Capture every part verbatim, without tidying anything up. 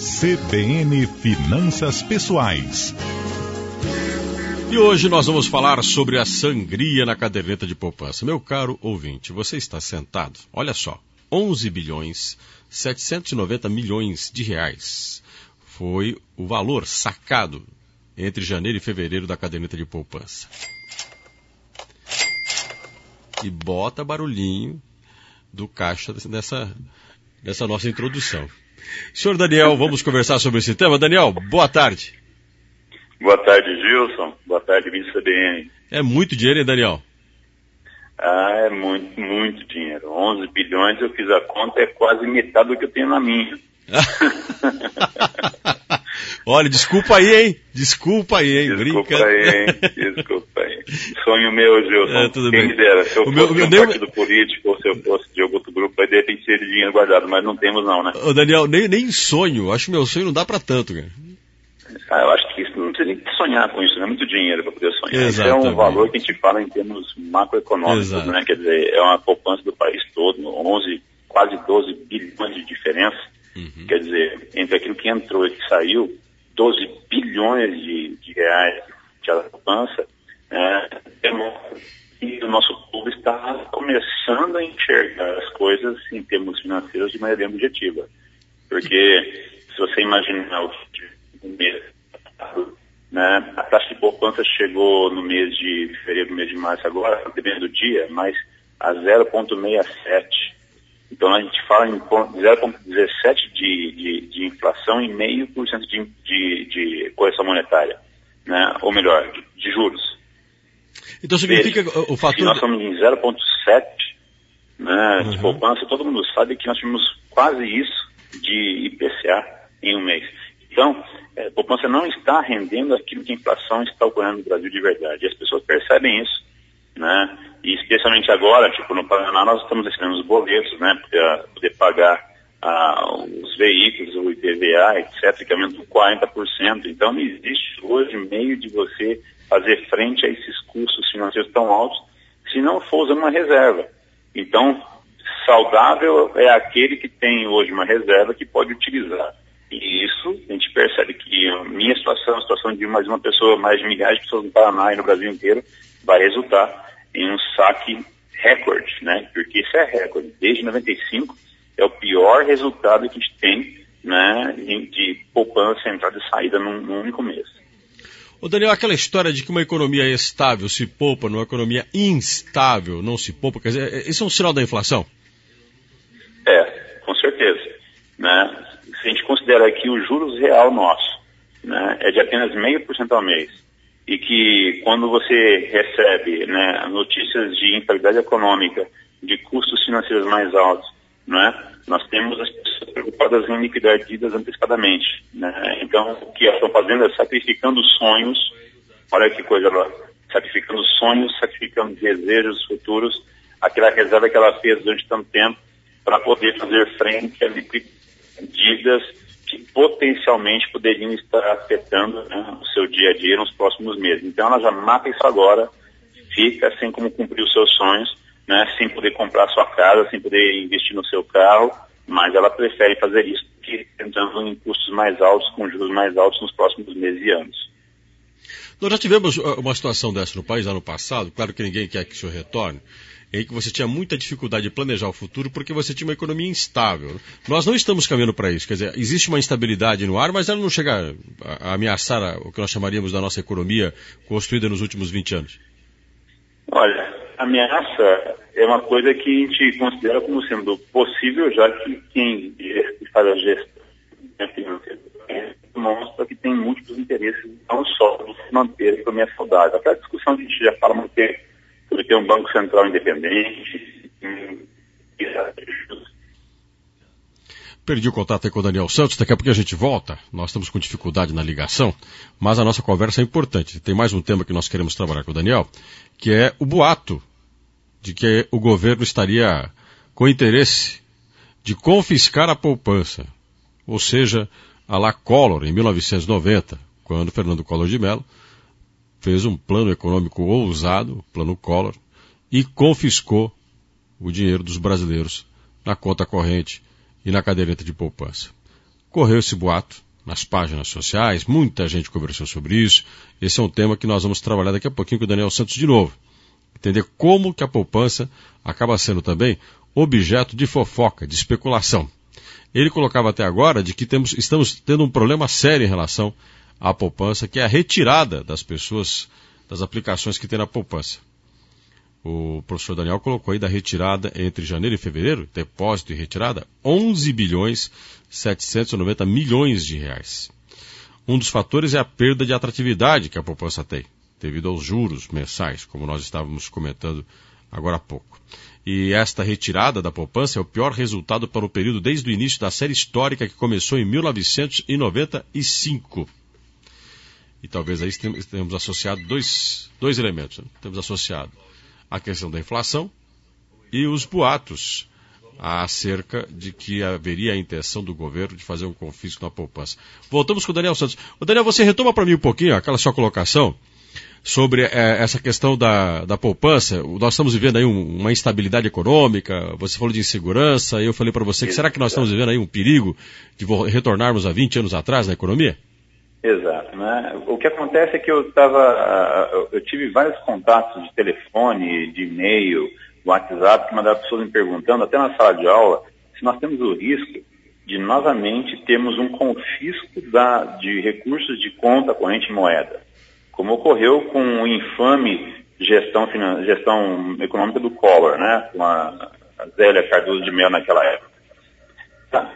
C B N Finanças Pessoais. E hoje nós vamos falar sobre a sangria na caderneta de poupança. Meu caro ouvinte, você está sentado, olha só, onze bilhões setecentos e noventa milhões de reais foi o valor sacado entre janeiro e fevereiro da caderneta de poupança. E bota barulhinho do caixa dessa, dessa nossa introdução. Senhor Daniel, vamos conversar sobre esse tema. Daniel, boa tarde. Boa tarde, Gilson. Boa tarde, vice C B N. É muito dinheiro, hein, Daniel? Ah, é muito, muito dinheiro. onze bilhões, eu fiz a conta, é quase metade do que eu tenho na minha. Olha, desculpa aí, hein? Desculpa aí, hein? Desculpa Brinca. aí, hein? Desculpa aí. Sonho meu, Gilson. É, tudo Quem bem. me dera. Se eu O fosse meu- de meu um nem- partido político, ou se eu fosse de algum outro grupo, aí de repente seria dinheiro guardado, mas não temos não, né? Ô, Daniel, nem, nem sonho. Acho que meu sonho não dá pra tanto, cara. Ah, eu acho que isso não precisa nem sonhar com isso, não é muito dinheiro para poder sonhar. Isso é Exatamente. um valor que a gente fala em termos macroeconômicos, Exato. né? Quer dizer, é uma poupança do país todo, onze, quase doze bilhões de diferença. Uhum. Quer dizer, entre aquilo que entrou e que saiu, doze bilhões de, de reais de poupança, é, e o nosso povo está começando a enxergar as coisas em termos financeiros de maneira objetiva. Porque se você imaginar o mês, né, a taxa de poupança chegou no mês de fevereiro, no mês de março agora, dependendo do dia, mas a zero vírgula sessenta e sete. Então a gente fala em zero vírgula dezessete de, de, de inflação e zero vírgula cinco por cento de, de, de correção monetária, né, ou melhor, de, de juros. Então significa Veja, o fator... se nós estamos em zero vírgula sete, né, Uhum. de poupança, todo mundo sabe que nós tivemos quase isso de I P C A em um mês. Então, é, a poupança não está rendendo aquilo que a inflação está ocorrendo no Brasil de verdade. E as pessoas percebem isso, né? E especialmente agora, tipo, no Paraná nós estamos recebendo os boletos, né? Para poder pagar ah, os veículos, o I P V A, etcétera, que aumentou quarenta por cento. Então não existe hoje meio de você fazer frente a esses custos financeiros tão altos se não for usando uma reserva. Então, saudável é aquele que tem hoje uma reserva que pode utilizar. E isso, a gente percebe que a minha situação, a situação de mais uma pessoa, mais de milhares de pessoas no Paraná e no Brasil inteiro, vai resultar em um saque recorde, né? Porque isso é recorde. Desde noventa e cinco é o pior resultado que a gente tem, né, de poupança, entrada e saída num, num único mês. Ô, Daniel, aquela história de que uma economia estável se poupa, numa economia instável não se poupa, quer dizer, isso é um sinal da inflação? É, com certeza, né? Se a gente considera que o juros real nosso, né, é de apenas zero vírgula cinco por cento ao mês, e que quando você recebe, né, notícias de instabilidade econômica, de custos financeiros mais altos, né, nós temos as pessoas preocupadas em liquidar dívidas antecipadamente, né? Então, o que elas estão fazendo é sacrificando sonhos, olha que coisa lá, sacrificando sonhos, sacrificando desejos futuros, aquela reserva que ela fez durante tanto tempo, para poder fazer frente a dívidas que potencialmente poderiam estar afetando, né, o seu dia a dia nos próximos meses. Então ela já mata isso agora, fica sem como cumprir os seus sonhos, né, sem poder comprar sua casa, sem poder investir no seu carro, mas ela prefere fazer isso que entrando em custos mais altos, com juros mais altos nos próximos meses e anos. Nós já tivemos uma situação dessa no país ano passado, claro que ninguém quer que isso retorne, em que você tinha muita dificuldade de planejar o futuro porque você tinha uma economia instável. Nós não estamos caminhando para isso, quer dizer, existe uma instabilidade no ar, mas ela não chega a, a ameaçar a, o que nós chamaríamos da nossa economia construída nos últimos vinte anos. Olha, ameaça é uma coisa que a gente considera como sendo possível, já que quem faz a gestão financeira demonstra que tem múltiplos interesses, não só de se manter a economia saudável. Aquela discussão que a gente já fala muito tempo, sobre ter um banco central independente. Perdi o contato aí com o Daniel Santos, daqui a pouco a gente volta. Nós estamos com dificuldade na ligação, mas a nossa conversa é importante. Tem mais um tema que nós queremos trabalhar com o Daniel, que é o boato de que o governo estaria com interesse de confiscar a poupança. Ou seja, a la Collor, em mil novecentos e noventa, quando Fernando Collor de Mello fez um plano econômico ousado, o Plano Collor, e confiscou o dinheiro dos brasileiros na conta corrente e na caderneta de poupança. correu esse boato nas páginas sociais, muita gente conversou sobre isso. Esse é um tema que nós vamos trabalhar daqui a pouquinho com o Daniel Santos de novo. Entender como que a poupança acaba sendo também objeto de fofoca, de especulação. Ele colocava até agora de que temos, estamos tendo um problema sério em relação à poupança, que é a retirada das pessoas das aplicações que tem na poupança. O professor Daniel colocou aí da retirada entre janeiro e fevereiro, depósito e retirada, onze bilhões setecentos e noventa milhões de reais. Um dos fatores é a perda de atratividade que a poupança tem, devido aos juros mensais, como nós estávamos comentando agora há pouco. E esta retirada da poupança é o pior resultado para o período desde o início da série histórica que começou em mil novecentos e noventa e cinco. E talvez aí tenhamos associado dois, dois elementos. Né? Temos associado a questão da inflação e os boatos acerca de que haveria a intenção do governo de fazer um confisco na poupança. Voltamos com o Daniel Santos. O Daniel, você retoma para mim um pouquinho aquela sua colocação sobre é, essa questão da, da poupança. Nós estamos vivendo aí um, uma instabilidade econômica, você falou de insegurança, eu falei para você que será que nós estamos vivendo aí um perigo de retornarmos a vinte anos atrás na economia? Exato, né? O que acontece é que eu estava, eu tive vários contatos de telefone, de e-mail, WhatsApp, que mandaram pessoas me perguntando, até na sala de aula, se nós temos o risco de novamente termos um confisco da, de recursos de conta corrente em moeda, como ocorreu com o infame gestão, gestão econômica do Collor, né? Com a, a Zélia Cardoso de Mello naquela época. Tá.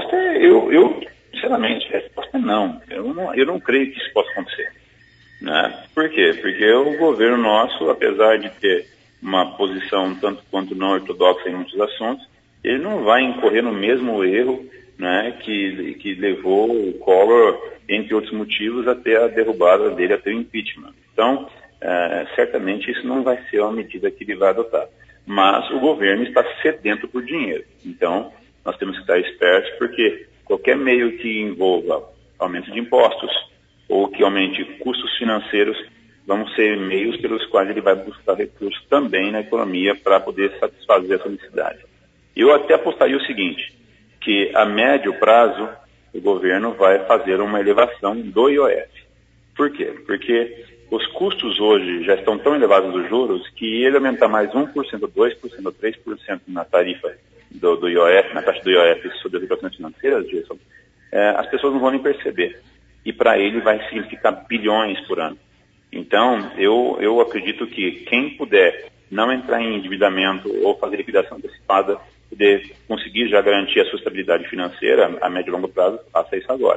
Eu, eu, sinceramente, a resposta é não. Eu não, eu não creio que isso possa acontecer. Né? Por quê? Porque o governo nosso, apesar de ter uma posição tanto quanto não ortodoxa em muitos assuntos, ele não vai incorrer no mesmo erro, né, que, que levou o Collor, entre outros motivos, até a derrubada dele, até o impeachment. Então, é, certamente isso não vai ser uma medida que ele vai adotar. Mas o governo está sedento por dinheiro. Então, nós temos que estar espertos, porque qualquer meio que envolva aumento de impostos ou que aumente custos financeiros vão ser meios pelos quais ele vai buscar recursos também na economia para poder satisfazer essa necessidade. Eu até apostaria o seguinte, que a médio prazo o governo vai fazer uma elevação do I O F. Por quê? Porque os custos hoje já estão tão elevados dos juros que ele aumentar mais um por cento, dois por cento, três por cento na tarifa do, do I O F, na taxa do I O F sobre as operações financeiras, Jason, é, as pessoas não vão nem perceber. E para ele vai significar bilhões por ano. Então, eu, eu acredito que quem puder não entrar em endividamento ou fazer liquidação antecipada, poder conseguir já garantir a sua estabilidade financeira a médio e longo prazo, faça isso agora.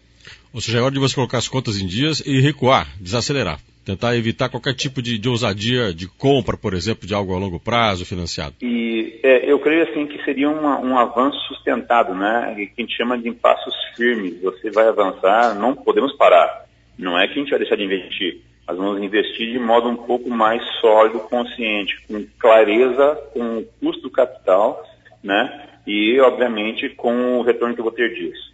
Ou seja, é hora de você colocar as contas em dias e recuar, desacelerar. Tentar evitar qualquer tipo de, de ousadia de compra, por exemplo, de algo a longo prazo financiado. E é, eu creio assim que seria uma, um avanço sustentado, né? Que a gente chama de em passos firmes. Você vai avançar, não podemos parar. Não é que a gente vai deixar de investir. Nós vamos investir de modo um pouco mais sólido, consciente, com clareza, com o custo do capital, né? E, obviamente, com o retorno que eu vou ter disso.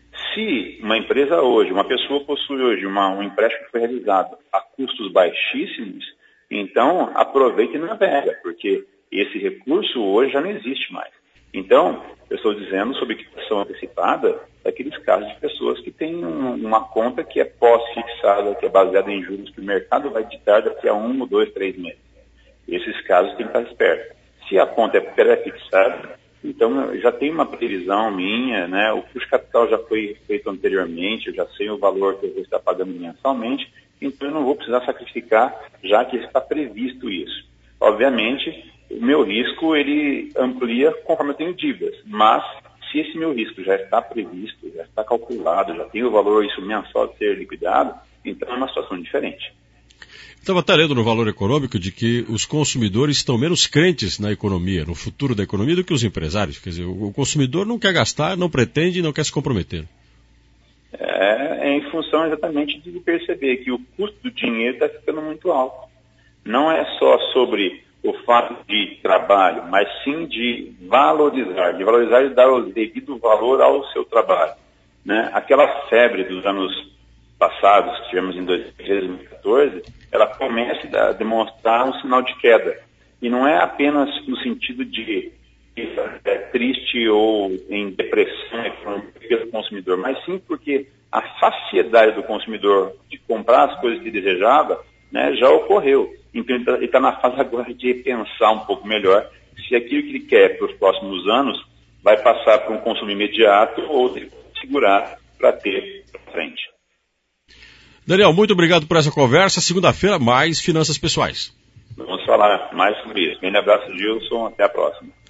Se uma empresa hoje, uma pessoa possui hoje uma, um empréstimo que foi realizado a custos baixíssimos, então aproveite e navega, porque esse recurso hoje já não existe mais. Então, eu estou dizendo sobre quitação antecipada daqueles casos de pessoas que têm um, uma conta que é pós-fixada, que é baseada em juros que o mercado vai ditar daqui a um, ou dois, três meses. Esses casos tem que estar esperto. Se a conta é pré-fixada, então já tem uma previsão minha, né? O custo capital já foi feito anteriormente, eu já sei o valor que eu vou estar pagando mensalmente, então eu não vou precisar sacrificar, já que está previsto isso. Obviamente, o meu risco ele amplia conforme eu tenho dívidas, mas se esse meu risco já está previsto, já está calculado, já tem o valor isso mensal de ser liquidado, então é uma situação diferente. Estava até lendo no Valor Econômico de que os consumidores estão menos crentes na economia, no futuro da economia, do que os empresários. Quer dizer, o consumidor não quer gastar, não pretende e não quer se comprometer. É, é em função exatamente de perceber que o custo do dinheiro está ficando muito alto. Não é só sobre o fato de trabalho, mas sim de valorizar, de valorizar e dar o devido valor ao seu trabalho. Né? Aquela febre dos anos passados, que tivemos em dois mil e quatorze, ela começa a demonstrar um sinal de queda. E não é apenas no sentido de é, triste ou em depressão econômica pelo consumidor, mas sim porque a saciedade do consumidor de comprar as coisas que desejava, né, já ocorreu. Então ele está na fase agora de pensar um pouco melhor se aquilo que ele quer para os próximos anos vai passar por um consumo imediato ou se segurar para ter para frente. Daniel, muito obrigado por essa conversa. Segunda-feira, mais finanças pessoais. Vamos falar mais sobre isso. Grande abraço, Gilson. Até a próxima.